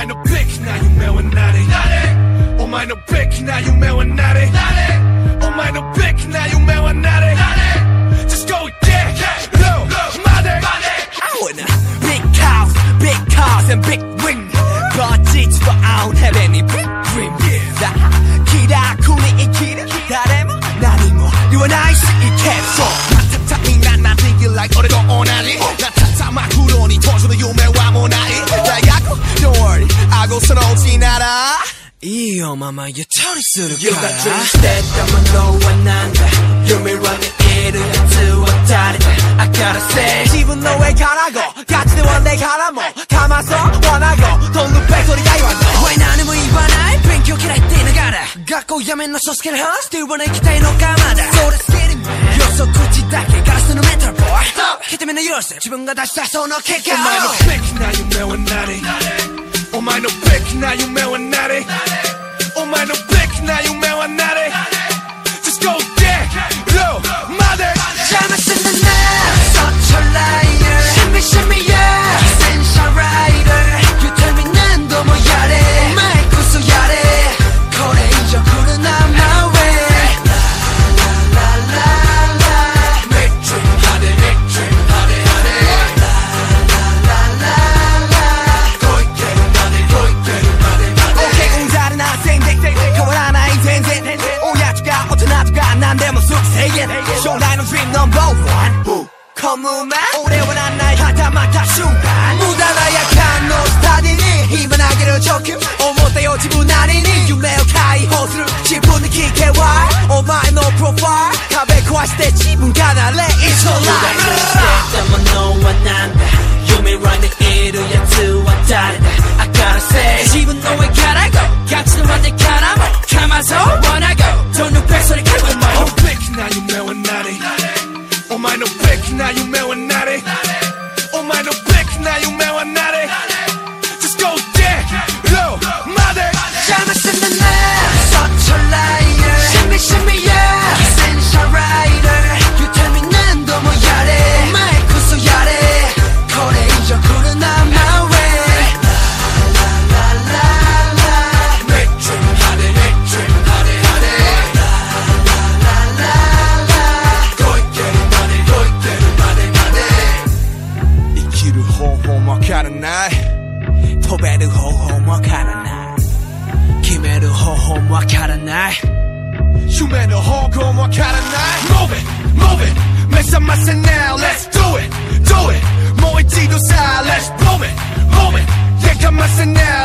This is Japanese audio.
前のべきな夢は何？お前のべきな夢は何？お前のべきな夢は何？ Just go get low money. I want a big house, big cars and big ring. But it's but I don't have any big dream. だ気楽に生きる誰も何も言わないしいけそうまたみんななんて言う like 俺と同じなたたま風呂に当初の夢はもうない大学 Don't worry I go そのうちならいいよママ言ったりするから You got dreams してたものはなんだ夢は見えるやつは誰だ I gotta say 自分の上からgo ガチではねえからもかまそう wanna go 飛んでべそりが言わんぞお前何も言わない勉強嫌いって言いながら学校やめんの少しから話して言わない行きたいのかまだそれ好きに予測口だけガラスのメタルボーイ聞いてみんな許して自分が出したその結果お前のべきな夢は何お前のべきな夢は何お前のべきな夢は何 Just go get low money 邪魔すんなね Such a liar Shimmy shimmy yeah Essential rider You tell me 何度もやれお前こそやれこれ以上来るな My way La la la la Big dream honey Big dream honey honey La la la la ごいけるmoney ごいけるmoney money OK うんざりな全然変わらない全然親とか大人とか何でもすぐ制限将来の Dream No.1 コムマ俺はなんないはたまた瞬間無駄な夜間のスタディに今投げる直球思ったよ自分なりに夢を解放する自分に聞けばお前のプロファイル壁壊して自分がなれ It's alright してたものはなんだ夢は見えるやつは誰だ I gotta say 自分の上から go ガチのまでからもかまそう wanna go どのペースで来るお前のべきな夢は何お前のべきな夢は何お前のべきな夢は何 Just go get low money 邪魔すんなね Such a liar Shimmy shimmy yeah Essential rider You tell me 何度もやれお前こそやれこれ以上来るな My way La la la la Big dream honey Big dream honey honey La la la la ごいけるmoney ごいけるmoney money 生きる方法もわからない飛べる方法もわからない決める方法もわからない夢の方向もわからない Move it, move it 目覚ませ now Let's do it, do it もう一度さ Let's boom it, boom it やかませ now